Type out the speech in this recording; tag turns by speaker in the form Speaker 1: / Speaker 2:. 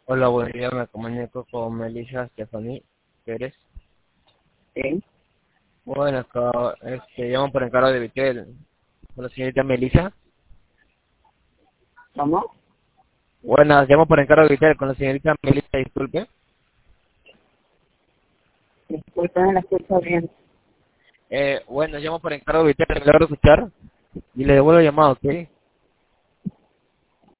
Speaker 1: Hola, buen día, me comunico con Melissa Stephanie Pérez.
Speaker 2: Sí,
Speaker 1: Bueno, acá, llamo por encargo de Vitel, con la señorita Melissa.
Speaker 2: ¿cómo?
Speaker 1: Buenas, llamo por encargo de Vitel, con la señorita Melissa, disculpe.
Speaker 2: Disculpe, no la escucho bien.
Speaker 1: Bueno, llamo por encargo de Vitel, me logro escuchar y le devuelvo la llamada, ¿ok?